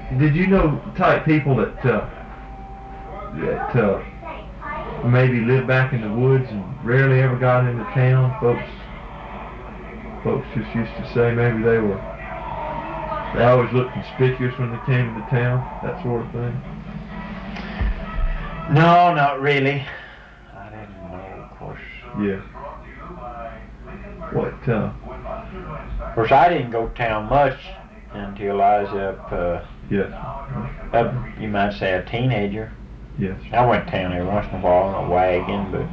Did you know type people that maybe lived back in the woods and rarely ever got into town? Folks just used to say maybe they always looked conspicuous when they came into town, that sort of thing. No, not really. I didn't know, of course. Yeah. What? Of course, I didn't go to town much until I was Yes. up, you might say, a teenager. Yes. I went to town every once in a while in a wagon, but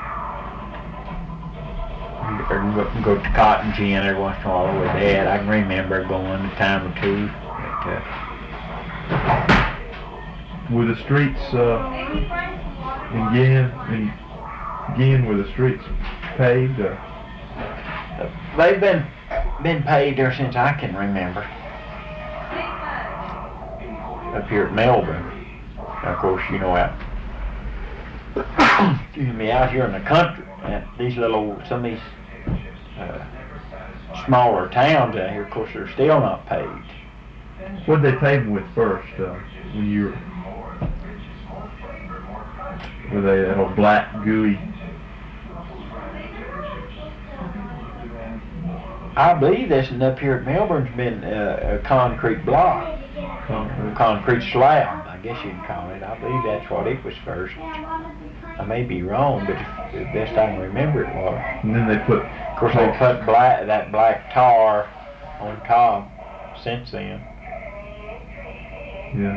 go to Cotton Gin every once in a while with Dad. I can remember going a time or two. But, were the streets again were the streets paved? they've been paved ever since I can remember. Up here at Melbourne. Of course, you know, out here in the country, some of these smaller towns out here, of course, they're still not paved. What did they pave them with first? When you were they that old black gooey? I believe this one up here at Melbourne's been a concrete block, concrete slab, I guess you can call it. I believe that's what it was first. I may be wrong, but the best I can remember it was. And then they put. Of course, they put that black tar on top since then. Yeah.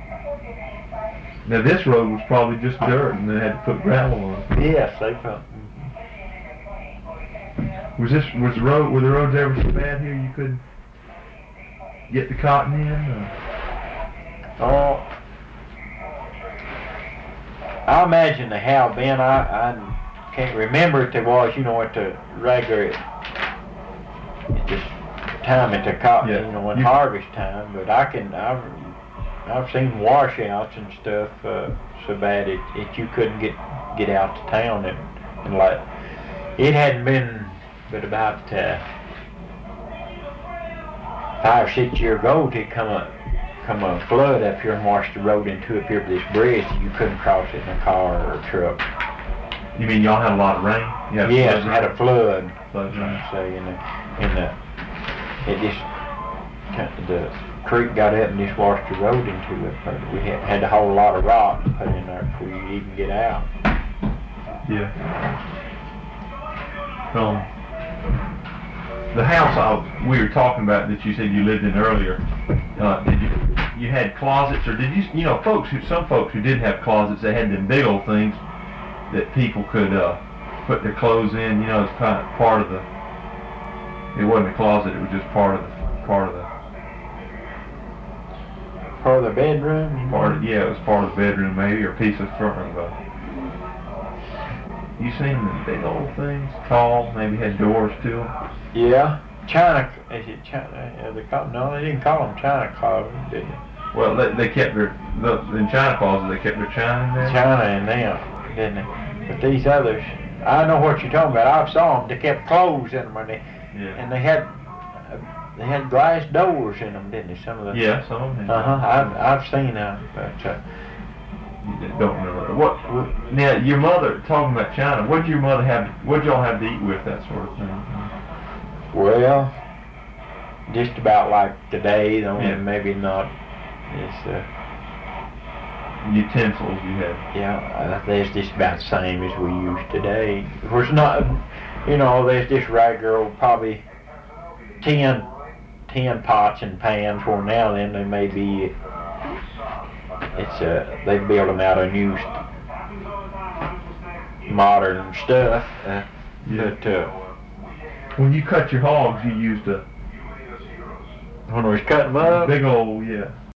Now this road was probably just dirt, and they had to put gravel on it. Yes, they put. Were the roads ever so bad here you couldn't get the cotton in? Oh, I imagine they have been. I can't remember if there was, at the regular, at this time at the cotton, when harvest time. But I've seen washouts and stuff so bad that you couldn't get out to town and like it hadn't been but about 5 or 6 years ago to come a flood up here and washed the road into up here to this bridge. You couldn't cross it in a car or a truck. You mean y'all had a lot of rain? Yes, we had a flood. Flood rain. The creek got up and just washed the road into it. We had a whole lot of rock to put in there before you even get out. Yeah. The house we were talking about that you said you lived in earlier, did you had closets, or did you some folks who did have closets, they had them big old things that people could put their clothes in. It's kind of part of it wasn't a closet, it was just part of the bedroom? It was part of the bedroom maybe, or a piece of front of you seen the big old things, tall, maybe had doors to them? Yeah. China, is it China? No, they didn't call them China closets, did they? Well, they kept in China closets, they kept their China in there? China in them, didn't they? But these others, I know what you're talking about. I saw them, they kept clothes in them, and they had glass doors in them, didn't they? Some of them. Yeah, some of them. I've seen them, but don't remember. Now, your mother, talking about China, what'd y'all have to eat with, that sort of thing? Well, just about like today, maybe not. It's utensils you had. Yeah, that's just about the same as we use today. Of course, not. There's just regular, probably 10 pots and pans. For now, then they may be. They build them out of new modern stuff. But when you cut your hogs, you used when we was cutting them up, big old